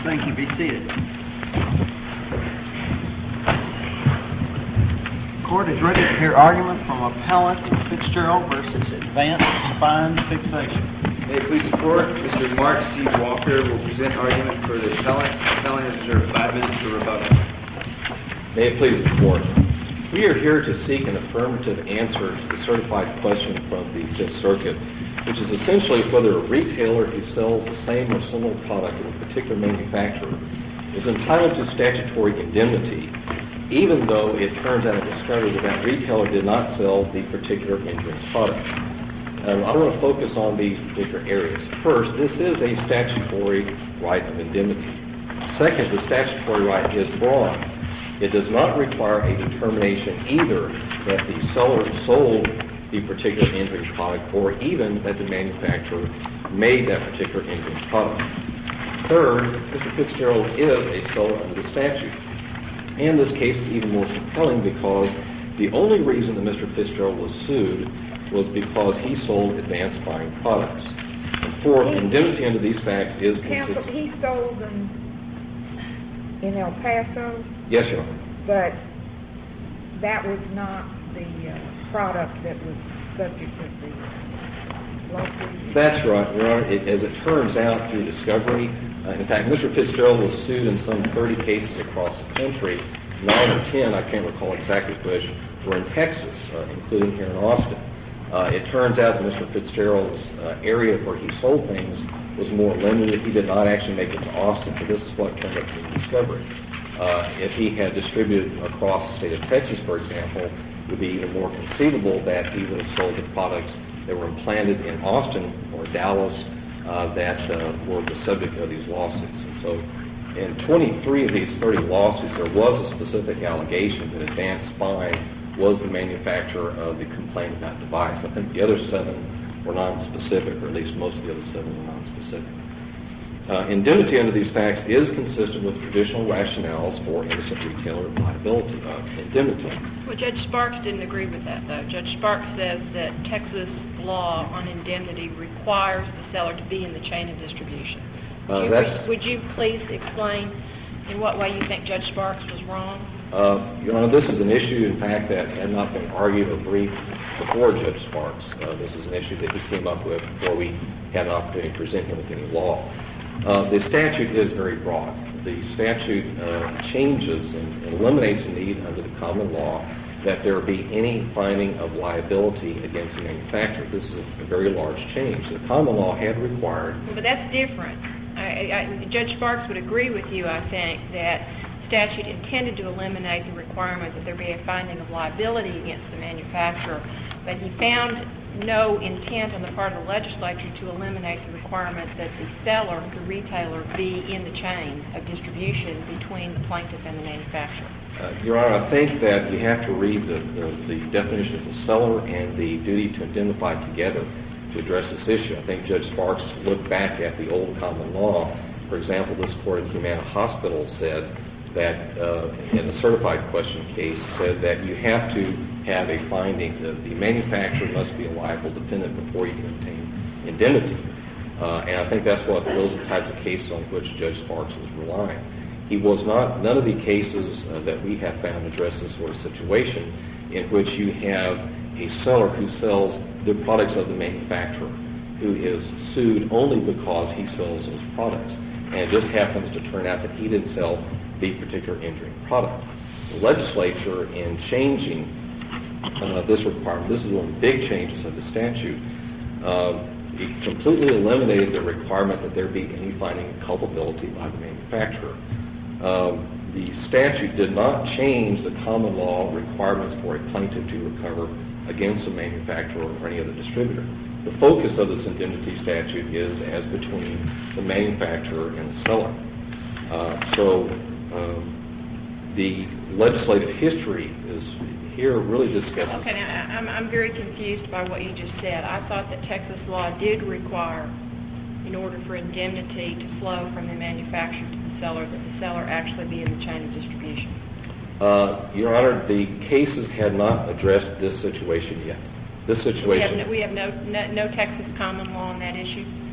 Thank you. Be seated. Court is ready to hear argument from Appellant Fitzgerald versus Advanced Spine Fixation. May it please the Court, Mr. Mark C. Walker will present argument for the appellant. The appellant has reserved 5 minutes for rebuttal. May it please the Court. We are here to seek an affirmative answer to the certified question from the Fifth Circuit, which is essentially whether a retailer who sells the same or similar product of a particular manufacturer is entitled to statutory indemnity, even though it turns out in discovery that that retailer did not sell the particular injured product. I want to focus on these particular areas. First, this is a statutory right of indemnity. Second, the statutory right is broad. It does not require a determination either that the seller sold the particular injured product or even that the manufacturer made that particular injured product. Third, Mr. Fitzgerald is a seller under the statute. And this case is even more compelling because the only reason that Mr. Fitzgerald was sued was because he sold advanced spine products. And fourth, indemnity under these facts is consistent. He sold them in El Paso? Yes, Your Honor. But that was not the product that was subject of the lawsuit? That's right, Your Honor. As it turns out through discovery, in fact, Mr. Fitzgerald was sued in some 30 cases across the country. 9 or 10, I can't recall exactly which, were in Texas, including here in Austin. It turns out that Mr. Fitzgerald's area where he sold things was more limited. He did not actually make it to Austin, so this is what turned up in discovery. If he had distributed across the state of Texas, for example, it would be even more conceivable that he would have sold the products that were implanted in Austin or Dallas that were the subject of these lawsuits. And so in 23 of these 30 lawsuits, there was a specific allegation that Advanced Spine was the manufacturer of the complaint about device. I think the other 7 were non-specific, or at least most of the other 7 were non-specific. Indemnity under these facts is consistent with traditional rationales for innocent retailer liability indemnity. Well, Judge Sparks didn't agree with that, though. Judge Sparks says that Texas law on indemnity requires the seller to be in the chain of distribution. Would you please explain in what way you think Judge Sparks was wrong? Your Honor, this is an issue, in fact, that had not been argued or briefed before Judge Sparks. This is an issue that he came up with before we had an opportunity to present him with any law. The statute is very broad. The statute changes and eliminates the need under the common law that there be any finding of liability against the manufacturer. This is a very large change. The common law had required... But that's different. Judge Sparks would agree with you, I think, that statute intended to eliminate the requirement that there be a finding of liability against the manufacturer, but he found no intent on the part of the legislature to eliminate the requirement that the seller, the retailer, be in the chain of distribution between the plaintiff and the manufacturer. Your Honor, I think that you have to read the definition of the seller and the duty to indemnify together to address this issue. I think Judge Sparks looked back at the old common law. For example, this court in Humana Hospital said that in a certified question case said that you have to have a finding that the manufacturer must be a liable defendant before you can obtain indemnity. And I think that's what those are the types of cases on which Judge Sparks was relying. He was not, none of the cases that we have found address this sort of situation in which you have a seller who sells the products of the manufacturer who is sued only because he sells those products. And it just happens to turn out that he didn't sell the particular injuring product. The legislature, in changing this requirement, this is one of the big changes of the statute, it completely eliminated the requirement that there be any finding of culpability by the manufacturer. The statute did not change the common law requirements for a plaintiff to recover against a manufacturer or any other distributor. The focus of this indemnity statute is as between the manufacturer and the seller. So the legislative history is here really discussed. Okay, now I'm very confused by what you just said. I thought that Texas law did require, in order for indemnity to flow from the manufacturer to the seller, that the seller actually be in the chain of distribution. Your Honor, the cases had not addressed this situation yet. This situation... We have no Texas common law on that issue?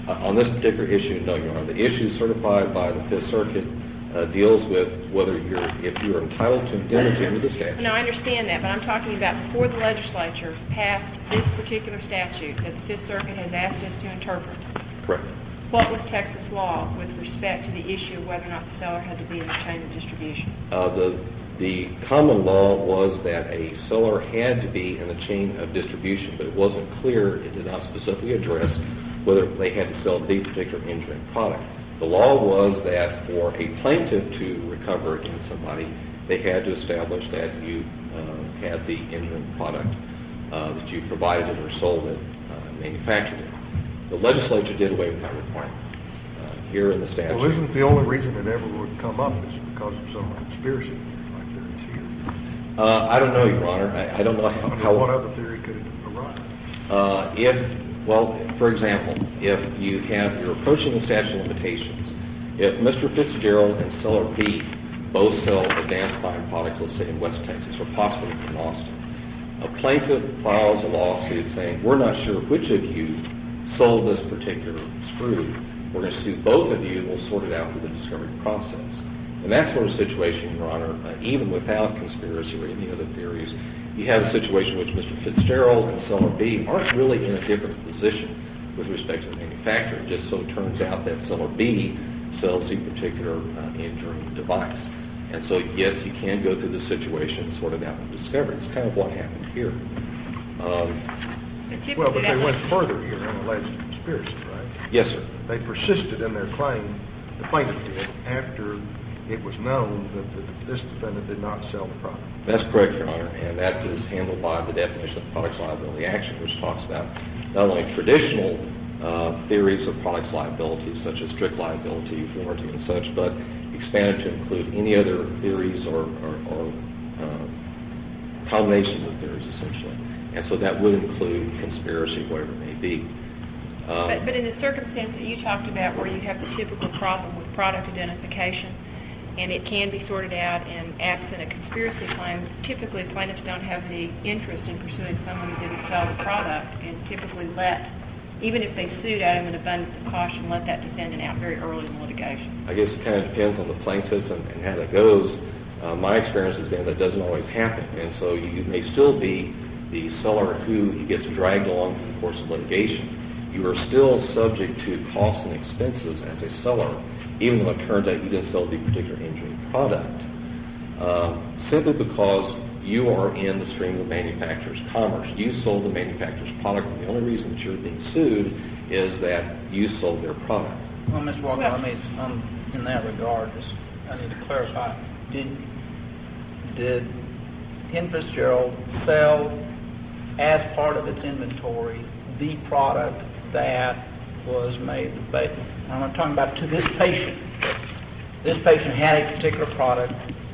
On this particular issue, no, Your Honor. The issue certified by the Fifth Circuit deals with whether if you're entitled to indemnity under the statute. No, I understand that, but I'm talking about before the legislature passed this particular statute that the Fifth Circuit has asked us to interpret. Correct. What was Texas law with respect to the issue of whether or not the seller had to be in the chain of distribution? The common law was that a seller had to be in the chain of distribution, but it wasn't clear, it did not specifically address whether they had to sell the particular injuring product. The law was that for a plaintiff to recover against somebody, they had to establish that you had the injuring product, that you provided it or sold it, manufactured it. The legislature did away with that requirement here in the statute. Well, isn't the only reason it ever would come up is because of some conspiracy like there is here? I don't know, Your Honor. I don't know how... What other theory could it arise? Well, for example, if you're approaching the statute of limitations, if Mr. Fitzgerald and seller B both sell advanced fine products, let's say in West Texas or possibly in Austin, a plaintiff files a lawsuit saying, we're not sure which of you sold this particular screw. We're going to sue both of you. We'll sort it out through the discovery process. In that sort of situation, Your Honor, even without conspiracy or any other theories, you have a situation in which Mr. Fitzgerald and seller B aren't really in a different position with respect to the manufacturer. It just so turns out that seller B sells a particular injuring device. And so, yes, you can go through the situation and sort it out with discovery. It's kind of what happened here. Well, but they went further here and alleged conspiracy, right? Yes, sir. They persisted in their claim, the plaintiff did, after it was known that this defendant did not sell the product. That's correct, Your Honor, and that is handled by the definition of products liability action, which talks about not only traditional theories of products liability, such as strict liability, warranty, and such, but expanded to include any other theories or combinations of theories, essentially. And so that would include conspiracy, whatever it may be. But in the circumstance that you talked about where you have the typical problem with product identification, and it can be sorted out, and absent a conspiracy claim, typically plaintiffs don't have the interest in pursuing someone who didn't sell the product, and typically even if they sued out of an abundance of caution, let that defendant out very early in litigation. I guess it kind of depends on the plaintiff and how that goes. My experience has been that doesn't always happen, and so you may still be the seller who gets dragged along in the course of litigation. You are still subject to costs and expenses as a seller, even though it turns out you didn't sell the particular injuring product, simply because you are in the stream of manufacturer's commerce. You sold the manufacturer's product, and the only reason that you're being sued is that you sold their product. Well, Ms. Walker, let me, in that regard, I need to clarify. Did Henn Fitzgerald sell, as part of its inventory, the product that was made? I'm not talking about to this patient. This patient had a particular product.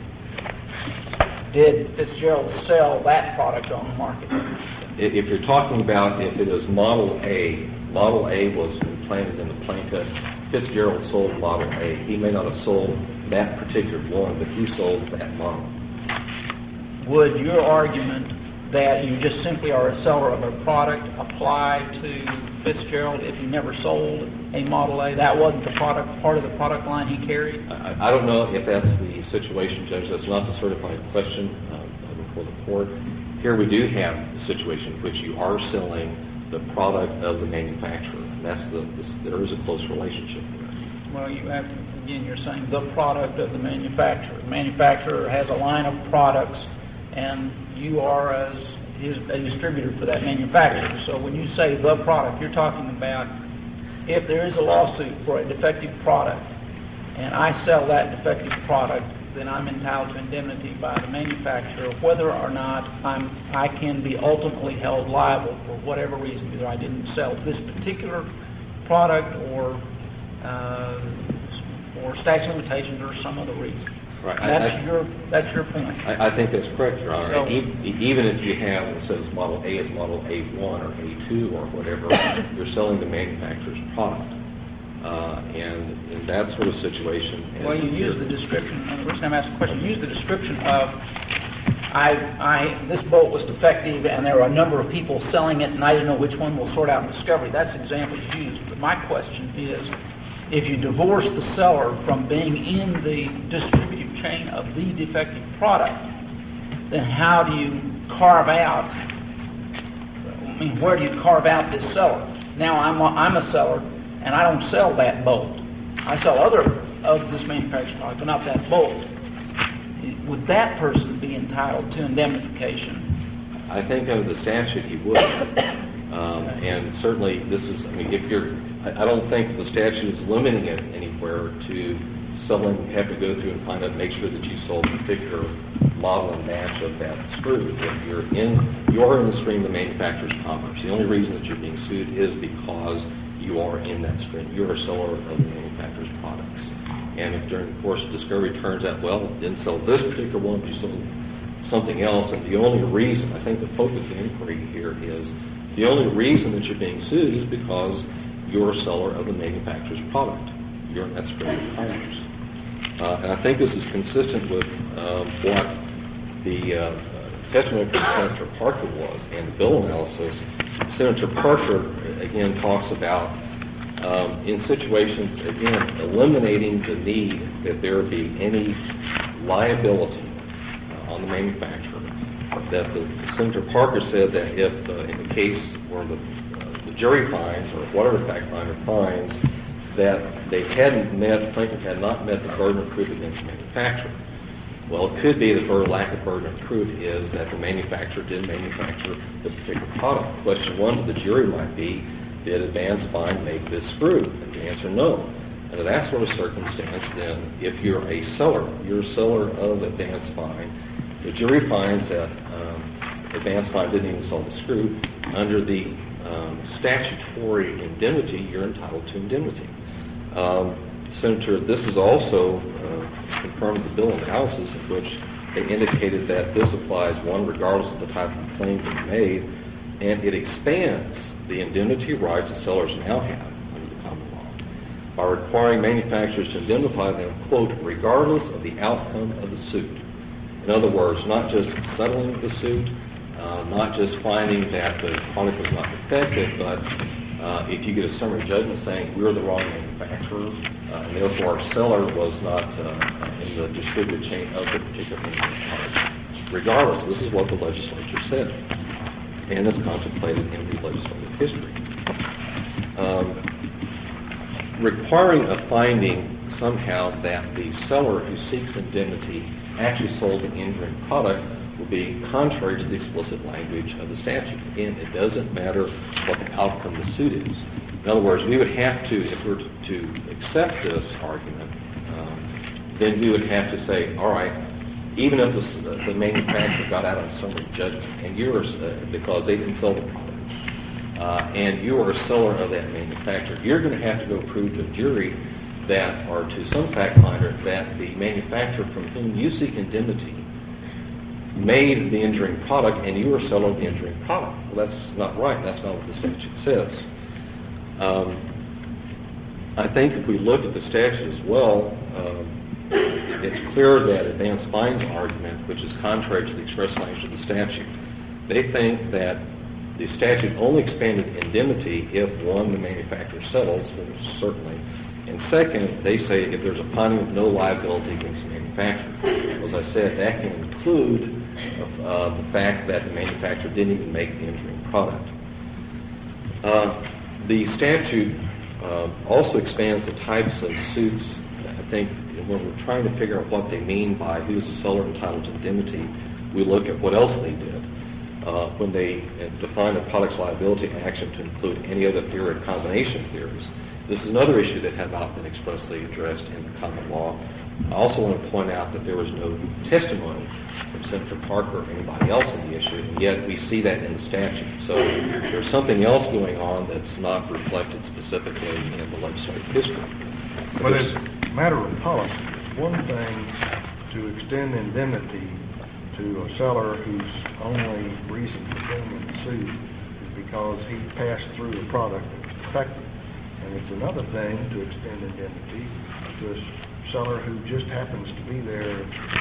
Did Fitzgerald sell that product on the market? If you're talking about if it is Model A was implanted in the plaintiff, Fitzgerald sold Model A. He may not have sold that particular one, but he sold that model. Would your argument that you just simply are a seller of a product apply to Fitzgerald if he never sold a Model A? That wasn't the part of the product line he carried? I don't know if that's the situation, Judge. That's not the certified question before the court. Here we do have the situation in which you are selling the product of the manufacturer. There is a close relationship there. Well, again, you're saying the product of the manufacturer. The manufacturer has a line of products, and you are a distributor for that manufacturer. So when you say the product, you're talking about if there is a lawsuit for a defective product, and I sell that defective product, then I'm entitled to indemnity by the manufacturer, whether or not I can be ultimately held liable for whatever reason, either I didn't sell this particular product or statute of limitations or some other reason. Right. That's your point. I think that's correct, Your Honor. So, even if you have, it says Model A is Model A1 or A2 or whatever, you're selling the manufacturer's product. And in that sort of situation... Well, you use the description, the first time I asked the question, you use the description of this bolt was defective and there were a number of people selling it and I didn't know which one will sort out in discovery. That's examples used. But my question is, if you divorce the seller from being in the distributive chain of the defective product, then how do you carve out, where do you carve out this seller? Now I'm a seller and I don't sell that bolt. I sell other of this manufactured product, but not that bolt. Would that person be entitled to indemnification? I think under the statute he would. And certainly this is, I don't think the statute is limiting it anywhere to someone have to go through and find out, make sure that you sold a particular model and batch of that screw. If you're in the stream of the manufacturer's commerce, the only reason that you're being sued is because you are in that stream. You're a seller of the manufacturer's products. And if during the course of discovery it turns out, well, didn't sell this particular one, you sold something else, and the only reason, I think the focus of the inquiry here is, the only reason that you're being sued is because you're a seller of the manufacturer's product. You're in that stream of commerce. And I think this is consistent with what the testimony from Senator Parker was and the bill analysis. Senator Parker, again, talks about in situations, again, eliminating the need that there be any liability on the manufacturer. That Senator Parker said that if in the case where the jury finds, or whatever fact finder finds, that they plaintiff had not met the burden of proof against the manufacturer. Well, it could be the lack of burden of proof is that the manufacturer did manufacture the particular product. Question one to the jury might be, did Advanced Fine make this screw? And the answer, no. Under that sort of circumstance, then, if you're a seller of Advanced Fine, the jury finds that Advanced Fine didn't even sell the screw. Under the statutory indemnity, you're entitled to indemnity. Senator, this is also confirmed the bill analysis in which they indicated that this applies, one, regardless of the type of claim that's made, and it expands the indemnity rights that sellers now have under the common law by requiring manufacturers to indemnify them, quote, regardless of the outcome of the suit. In other words, not just settling the suit, not just finding that the product was not defective, but if you get a summary judgment saying we're the wrong manufacturer, and therefore our seller was not in the distributed chain of the particular manufacturer. Regardless, this is what the legislature said, and it's contemplated in the legislative history. Requiring a finding somehow that the seller who seeks indemnity actually sold the injuring product will be contrary to the explicit language of the statute. Again, it doesn't matter what the outcome of the suit is. In other words, we would have to, if we were to accept this argument, then we would have to say, all right, even if the manufacturer got out on summary judgment, and because they didn't sell the product, and you are a seller of that manufacturer, you're going to have to go prove to a jury that, or to some fact finder, that the manufacturer from whom you seek indemnity made the injuring product, and you are selling the injuring product. Well, that's not right. That's not what the statute says. I think if we look at the statute as well, it's clear that Advanced Fine's argument, which is contrary to the express language of the statute, they think that the statute only expanded indemnity if, one, the manufacturer settles, which certainly, and second, they say if there's a finding of no liability against the manufacturer. As I said, that can include the fact that the manufacturer didn't even make the injuring product. The statute also expands the types of suits. I think when we're trying to figure out what they mean by who's a seller entitled to indemnity, we look at what else they did. When they define a product's liability action to include any other theory or combination of theories, this is another issue that had not been expressly addressed in the common law. I also want to point out that there was no testimony from Senator Parker or anybody else on the issue, and yet we see that in the statute. So there's something else going on that's not reflected specifically in the legislative history. But as a matter of policy, it's one thing to extend indemnity to a seller whose only reason for bringing the suit is because he passed through a product that was defective. And it's another thing to extend indemnity to a seller who just happens to be there because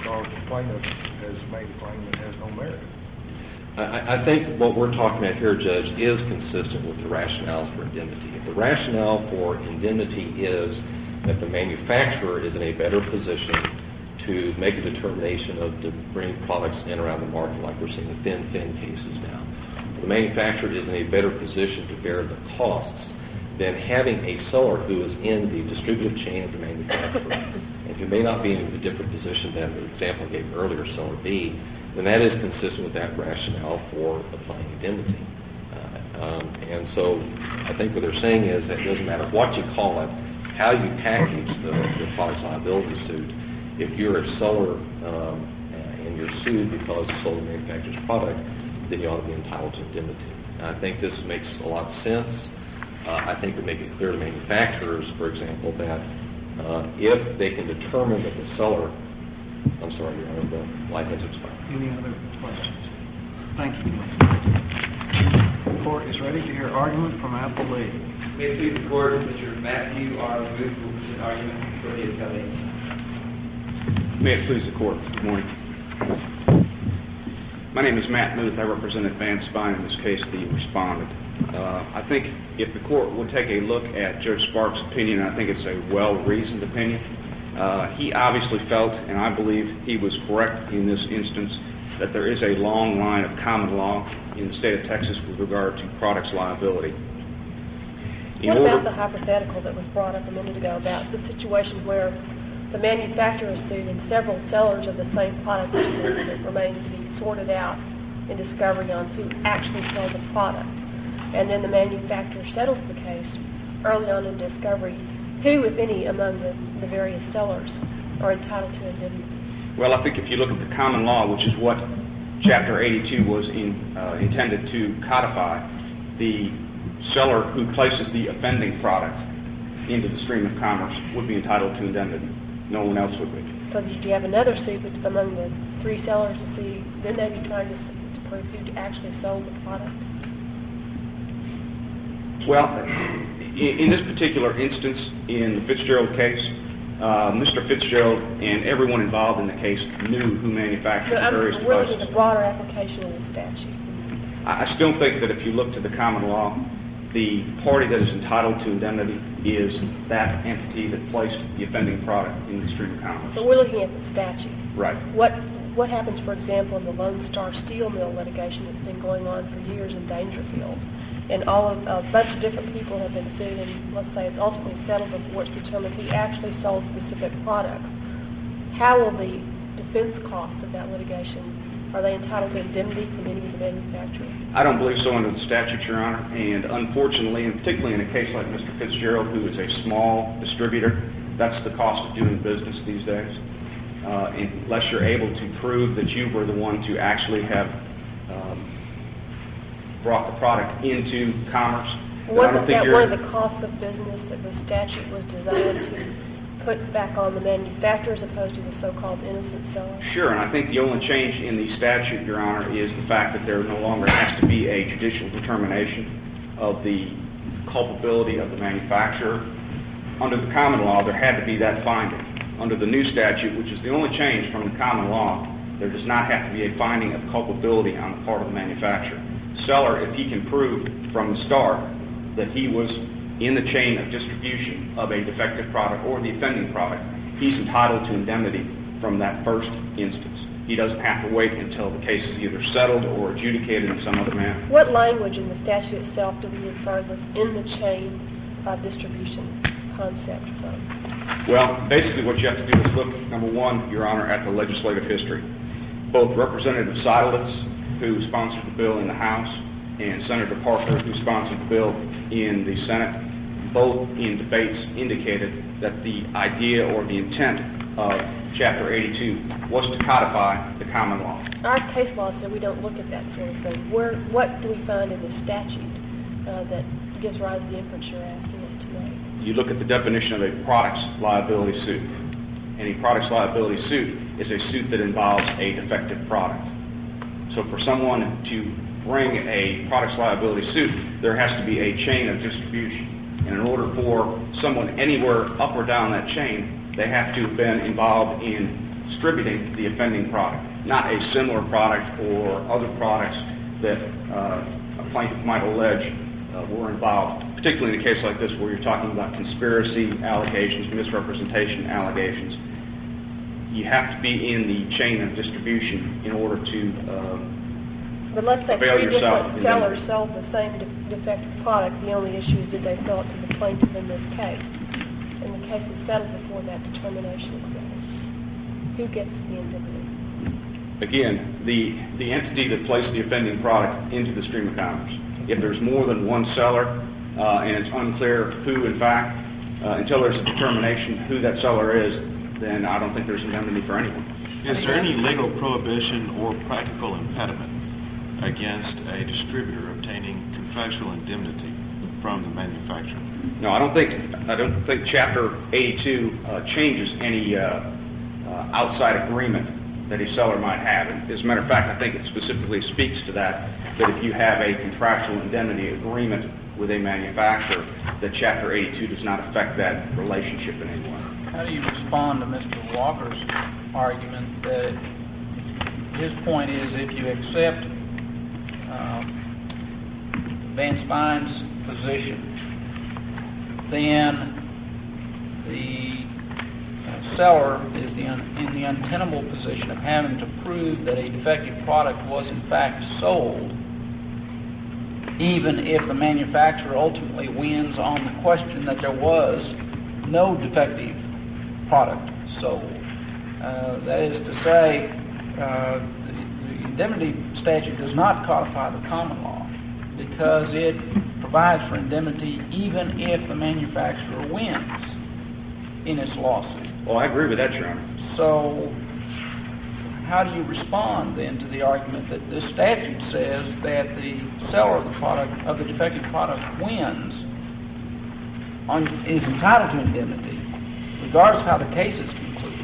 because the plaintiff has made a claim that has no merit. I think what we're talking about here, Judge, is consistent with the rationales for indemnity. If the rationale for indemnity is that the manufacturer is in a better position to make a determination of to bring products in around the market, like we're seeing the thin cases now, the manufacturer is in a better position to bear the costs than having a seller who is in the distributive chain of the manufacturer, and who may not be in a different position than the example I gave earlier, seller B, then that is consistent with that rationale for applying indemnity. And so I think what they're saying is that it doesn't matter what you call it, how you package the product's liability suit, if you're a seller and you're sued because you sold the manufacturer's product, then you ought to be entitled to indemnity. And I think this makes a lot of sense. I think it would make it clear to manufacturers, for example, that if they can determine that the seller, I'm sorry, Your Honor, the light has expired. Any other questions? Thank you. The court is ready to hear argument from Appellee. May it please the court, Mr. Matthew R. Booth will present argument for the appellee. May it please the court. Good morning. My name is Matt Booth. I represent Advanced Spine, in this case the respondent. I think if the court would take a look at Judge Sparks' opinion, I think it's a well-reasoned opinion. He obviously felt, and I believe he was correct in this instance, that there is a long line of common law in the state of Texas with regard to products liability. What about the hypothetical that was brought up a minute ago about the situation where the manufacturer is sued and several sellers of the same product remains to be sorted out in discovery on who actually sold the product, and then the manufacturer settles the case early on in discovery? Who, if any, among the various sellers are entitled to indemnity? Well, I think if you look at the common law, which is what Chapter 82 was intended to codify, the seller who places the offending product into the stream of commerce would be entitled to indemnity. No one else would be. So if you have another suit among the three sellers to see, then they'd be trying to prove who actually sold the product? Well, in this particular instance, in the Fitzgerald case, Mr. Fitzgerald and everyone involved in the case knew who manufactured the various devices. We're looking at the broader application of the statute. I still think that if you look to the common law, the party that is entitled to indemnity is that entity that placed the offending product in the stream of commerce. But we're looking at the statute. Right. What happens, for example, in the Lone Star Steel Mill litigation that's been going on for years in Dangerfield? And a bunch of different people have been sued, and let's say it's ultimately settled before it's determined who actually sold specific products. How will the defense costs of that litigation, are they entitled to indemnity from any of the manufacturers? I don't believe so under the statute, Your Honor. And unfortunately, and particularly in a case like Mr. Fitzgerald, who is a small distributor, that's the cost of doing business these days. Unless you're able to prove that you were the one to actually have brought the product into commerce. Wasn't that one of the costs of business that the statute was designed to put back on the manufacturer as opposed to the so-called innocent seller? Sure, and I think the only change in the statute, Your Honor, is the fact that there no longer has to be a judicial determination of the culpability of the manufacturer. Under the common law, there had to be that finding. Under the new statute, which is the only change from the common law, there does not have to be a finding of culpability on the part of the manufacturer. Seller, if he can prove from the start that he was in the chain of distribution of a defective product or the offending product, he's entitled to indemnity from that first instance. He doesn't have to wait until the case is either settled or adjudicated in some other manner. What language in the statute itself do we refer this in the chain of distribution concept from? Well, basically what you have to do is look, number one, Your Honor, at the legislative history. Both Representative Seidlitz, who sponsored the bill in the House, and Senator Parker, who sponsored the bill in the Senate, both in debates indicated that the idea or the intent of Chapter 82 was to codify the common law. Our case law said we don't look at that sort of thing. What do we find in the statute that gives rise to the inference you're asking us to make? You look at the definition of a products liability suit. And a products liability suit is a suit that involves a defective product. So for someone to bring a products liability suit, there has to be a chain of distribution. And in order for someone anywhere up or down that chain, they have to have been involved in distributing the offending product, not a similar product or other products that a plaintiff might allege were involved, particularly in a case like this where you're talking about conspiracy allegations, misrepresentation allegations. You have to be in the chain of distribution in order to But let's say avail three yourself different of sellers indemnity. sold the same defective product. The only issue is did they sell it to the plaintiff in this case. And the case is settled before that determination is made. Who gets the indemnity? Again, the entity that placed the offending product into the stream of commerce. If there's more than one seller and it's unclear who, in fact, until there's a determination who that seller is, then I don't think there's indemnity for anyone. Is there any legal prohibition or practical impediment against a distributor obtaining contractual indemnity from the manufacturer? No, I don't think Chapter 82 changes any outside agreement that a seller might have. As a matter of fact, I think it specifically speaks to that if you have a contractual indemnity agreement with a manufacturer, that Chapter 82 does not affect that relationship in any way. How do you respond to Mr. Walker's argument that his point is if you accept Van Spine's position, then the seller is in the untenable position of having to prove that a defective product was in fact sold, even if the manufacturer ultimately wins on the question that there was no defective product sold. That is to say, the indemnity statute does not codify the common law because it provides for indemnity even if the manufacturer wins in its lawsuit. Well, I agree with that, Your Honor. So how do you respond then to the argument that this statute says that the seller of the product, of the defective product, wins, is entitled to indemnity, regardless of how the case is concluded?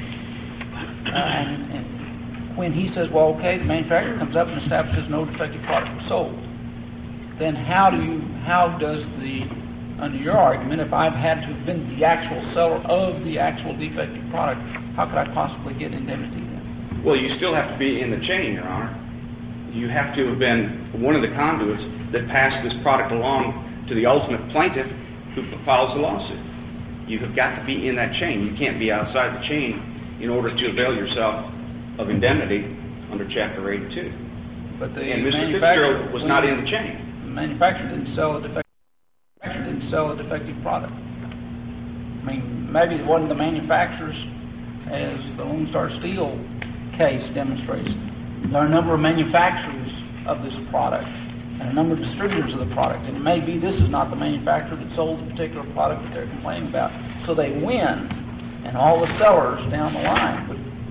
And when he says, well, okay, the manufacturer comes up and establishes no defective product was sold, then how does the, under your argument, if I've had to have been the actual seller of the actual defective product, how could I possibly get indemnity then? Well, you still have to be in the chain, Your Honor. You have to have been one of the conduits that passed this product along to the ultimate plaintiff who files the lawsuit. You have got to be in that chain. You can't be outside the chain in order to avail yourself of indemnity under Chapter 82. But the And Mr. Fitzgerald was not in the chain. The manufacturer didn't sell a defective product. I mean, maybe it wasn't the manufacturers, as the Lone Star Steel case demonstrates. There are a number of manufacturers of this product and a number of distributors of the product. And it may be this is not the manufacturer that sold the particular product that they're complaining about. So they win, and all the sellers down the line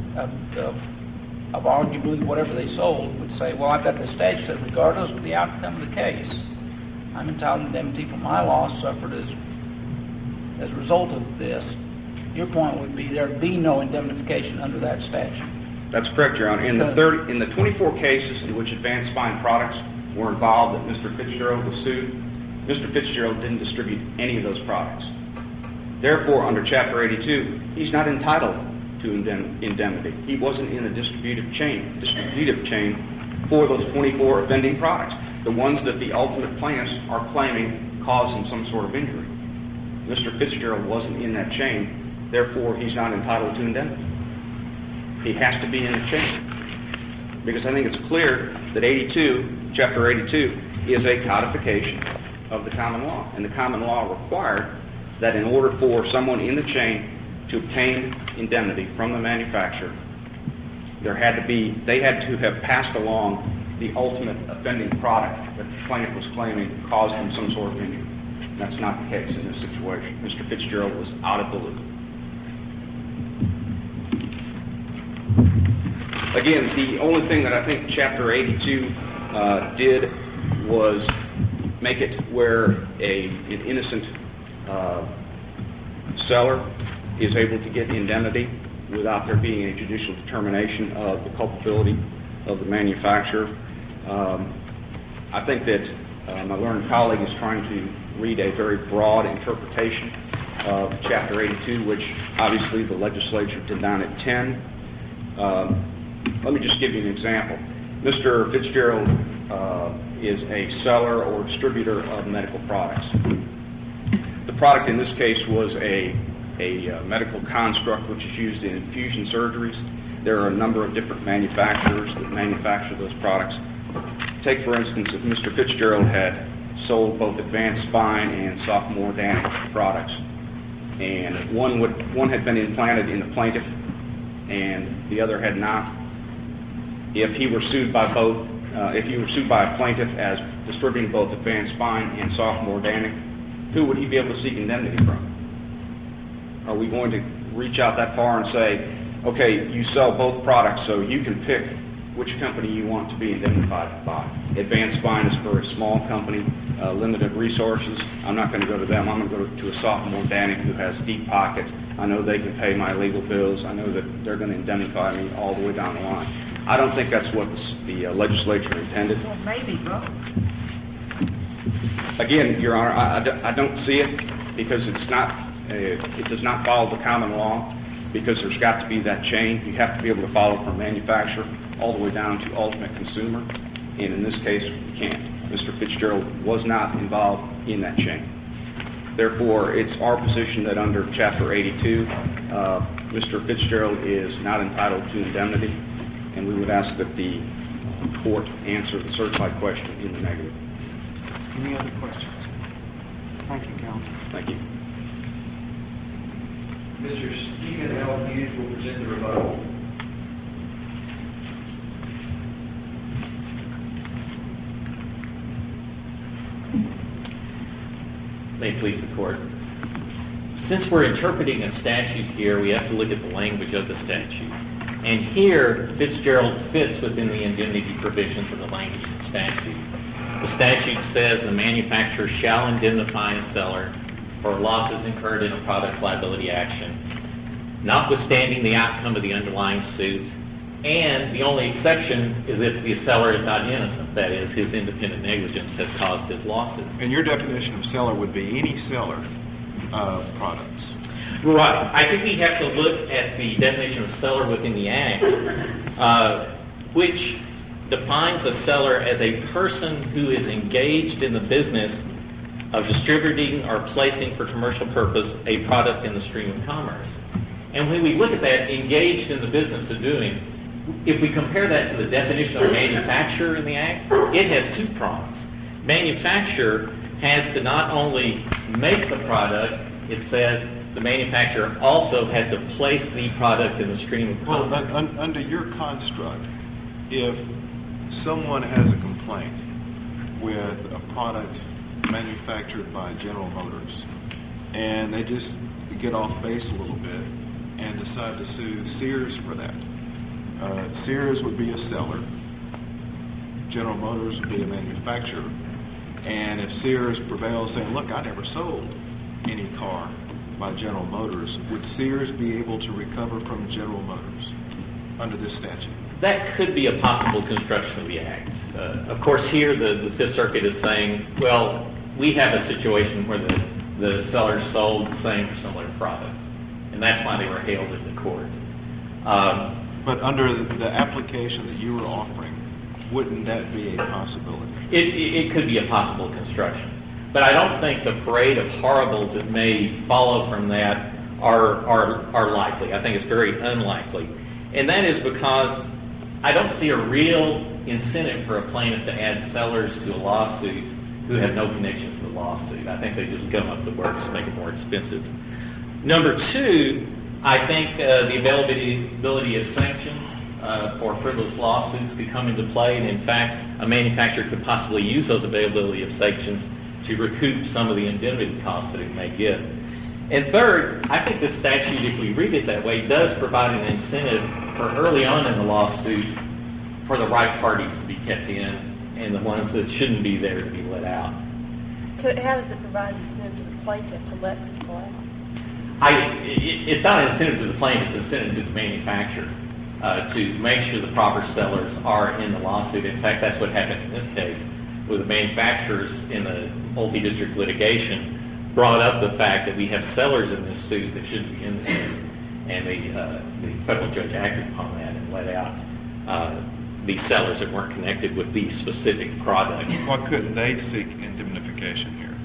of arguably whatever they sold would say, well, I've got the statute that regardless of the outcome of the case, I'm entitled to indemnity for my loss suffered as a result of this. Your point would be there'd be no indemnification under that statute. That's correct, Your Honor. In the 24 cases in which Advanced Spine Products were involved that Mr. Fitzgerald was sued, Mr. Fitzgerald didn't distribute any of those products. Therefore, under Chapter 82, he's not entitled to indemnity. He wasn't in the distributive chain for those 24 offending products, the ones that the ultimate plaintiffs are claiming caused him some sort of injury. Mr. Fitzgerald wasn't in that chain, therefore he's not entitled to indemnity. He has to be in the chain. Because I think it's clear that Chapter 82 is a codification of the common law. And the common law required that in order for someone in the chain to obtain indemnity from the manufacturer, they had to have passed along the ultimate offending product that the plaintiff was claiming caused him some sort of injury. That's not the case in this situation. Mr. Fitzgerald was out of the loop. Again, the only thing that I think Chapter 82 did was make it where an innocent seller is able to get indemnity without there being a judicial determination of the culpability of the manufacturer. I think that my learned colleague is trying to read a very broad interpretation of Chapter 82, which obviously the legislature did not intend. Let me just give you an example. Mr. Fitzgerald is a seller or distributor of medical products. The product in this case was a medical construct which is used in infusion surgeries. There are a number of different manufacturers that manufacture those products. Take, for instance, if Mr. Fitzgerald had sold both advanced spine and sophomore organic products, and one had been implanted in the plaintiff and the other had not. If he were sued by a plaintiff as distributing both advanced spine and sophomore organic, who would he be able to seek indemnity from? Are we going to reach out that far and say, okay, you sell both products, so you can pick which company you want to be indemnified by? Advanced Spine is for a small company, limited resources. I'm not going to go to them. I'm going to go to a sophomore organic who has deep pockets. I know they can pay my legal bills. I know that they're going to indemnify me all the way down the line. I don't think that's what the legislature intended. Well, maybe both. Again, Your Honor, I don't see it because it does not follow the common law, because there's got to be that chain. You have to be able to follow from manufacturer all the way down to ultimate consumer, and in this case, you can't. Mr. Fitzgerald was not involved in that chain. Therefore, it's our position that under Chapter 82, Mr. Fitzgerald is not entitled to indemnity, and we would ask that the court answer the certified question in the negative. Any other questions? Thank you, counsel. Thank you. Mr. Stephen L. Hughes will present the rebuttal. May it please the court. Since we're interpreting a statute here, we have to look at the language of the statute. And here, Fitzgerald fits within the indemnity provisions of the language of the statute. The statute says the manufacturer shall indemnify a seller for losses incurred in a product liability action, notwithstanding the outcome of the underlying suit, and the only exception is if the seller is not innocent, that is, his independent negligence has caused his losses. And your definition of seller would be any seller of products. Right. I think we have to look at the definition of seller within the Act, which defines a seller as a person who is engaged in the business of distributing or placing for commercial purpose a product in the stream of commerce. And when we look at that, engaged in the business of doing, if we compare that to the definition of manufacturer in the Act, it has two prongs. Manufacturer has to not only make the product, it says the manufacturer also has to place the product in the stream of commerce. Well, under your construct, if someone has a complaint with a product manufactured by General Motors, and they just get off base a little bit and decide to sue Sears for that. Sears would be a seller, General Motors would be a manufacturer, and if Sears prevails saying, look, I never sold any car by General Motors, would Sears be able to recover from General Motors under this statute? That could be a possible construction of the Act. Of course, here the Fifth Circuit is saying, well, we have a situation where the seller sold the same or similar product, and that's why they were hailed in the court. But under the application that you were offering, wouldn't that be a possibility? It could be a possible construction. But I don't think the parade of horribles that may follow from that are likely. I think it's very unlikely. And that is because I don't see a real incentive for a plaintiff to add sellers to a lawsuit who have no connection to the lawsuit. I think they just come up with words to make it more expensive. Number two, I think the availability of sanctions for frivolous lawsuits could come into play, and in fact, a manufacturer could possibly use those availability of sanctions to recoup some of the indemnity costs that it may get. And third, I think the statute, if we read it that way, does provide an incentive for early on in the lawsuit for the right parties to be kept in and the ones that shouldn't be there to be let out. How does it provide an incentive to the plaintiff to let people out? It's not an incentive to the plaintiff, it's an incentive to the manufacturer to make sure the proper sellers are in the lawsuit. In fact, that's what happened in this case, where the manufacturers in the multi-district litigation brought up the fact that we have sellers in this suit that shouldn't be in the suit. and the federal judge acted upon that and let out these sellers that weren't connected with the specific product. Why couldn't they seek indemnification here?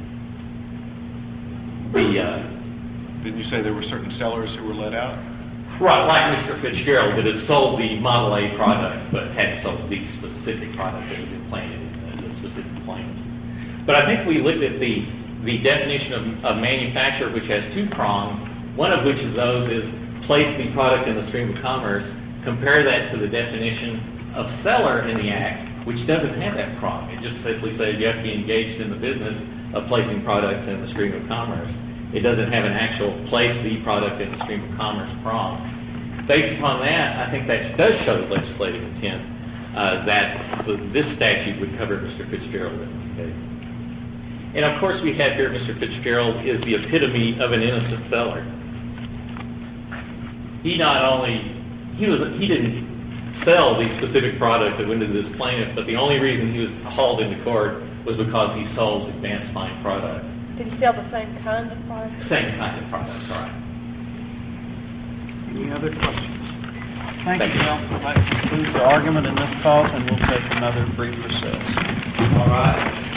Didn't you say there were certain sellers who were let out? Right, like Mr. Fitzgerald, that had sold the Model A product, but hadn't sold the specific product that had been planted in the specific claims. But I think we looked at the definition of manufacturer, which has two prongs, one of which is those is place the product in the stream of commerce, compare that to the definition of seller in the Act, which doesn't have that prong. It just simply says you have to be engaged in the business of placing products in the stream of commerce. It doesn't have an actual place the product in the stream of commerce prong. Based upon that, I think that does show legislative intent that this statute would cover Mr. Fitzgerald in this case. And of course we have here Mr. Fitzgerald is the epitome of an innocent seller. He didn't sell the specific product that went into this plaintiff, but the only reason he was hauled into court was because he sold advanced fine products. Did he sell the same kind of product? Same kind of products, right. Any other questions? Thank you, counsel. That concludes the argument in this cause, and we'll take another brief recess. All right.